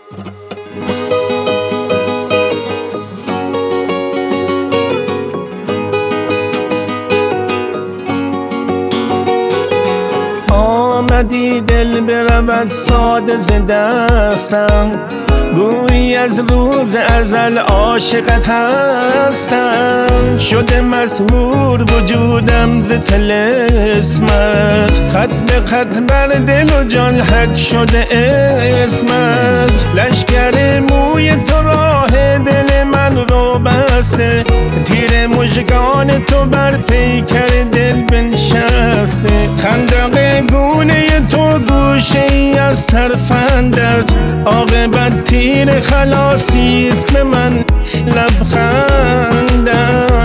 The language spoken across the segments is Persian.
آمدی دل برود ساده ز دستم، گویی از روز ازل عاشقت هستم. شده مسحور وجودم ز طلسمت، خط به خط بر دل و جان حک شده اسمت. لشکر موی تو راه دل من رو بسته، تیر مژگان تو بر پیکر دل بنشسته. خندق گونه تو گوشه ای از ترفندت، عاقبت تیر خلاصی است به من لبخندت.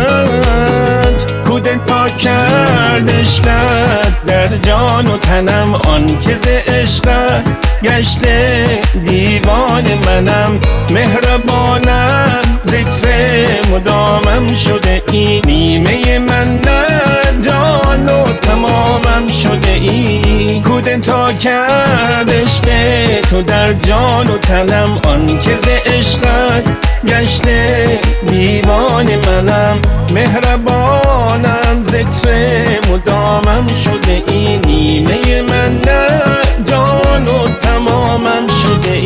کودتا کرد عشقت در جان و تنم، آن که ز عشقت گشته دیوان منم. مهربانم ذکر مدامم شده ای، نیمه من نه جان و تمامم شده ای. کودتا کرد عشق تو در جان و تنم، آن که ز عشقت گشته دیوان منم. مهربانم ذکر مدامم شده ای، نیمه من نه جان و تمامم شده ای.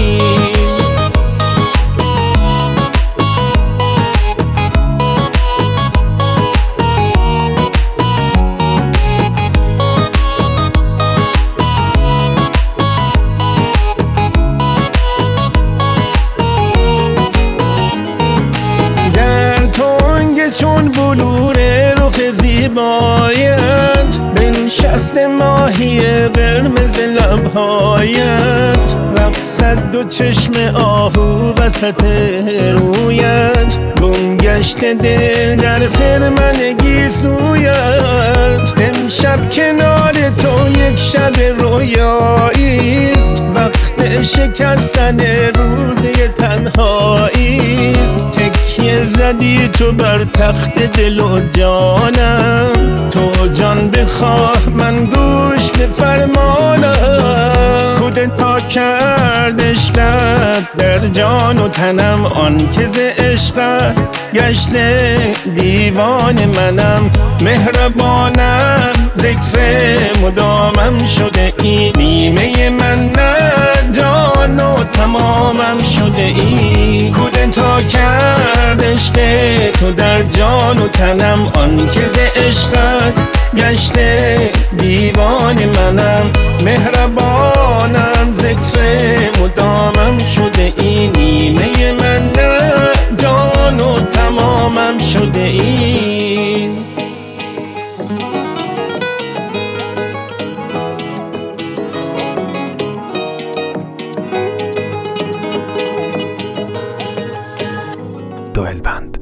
چون بلور رخ زیبایت، بنشسته ماهی قرمز لبهایت. رقصد دو چشم آهو وسط رویت، گم گشته دل در خرمن سویت. امشب کنار تو یک شب رویاییست، وقت شکستن روزی تنهاییست. تکیه زدی تو بر تخت دل و جانم، تو جان بخواه من گوش به فرمانم. کودتا کرد عشقت در جان و تنم، آن که ز عشقت گشته دیوان منم. مهربانم ذکر مدامم شده ای، نیمه من نه جان و تمامم شده ای. کودتا کرد عشق تو در جان و تنم، آن که ز عشقت گشته دیوان منم. مهربانم ذکر مدامم شده ای، نیمه من نه جان و تمامم شده ای. دوئل بند.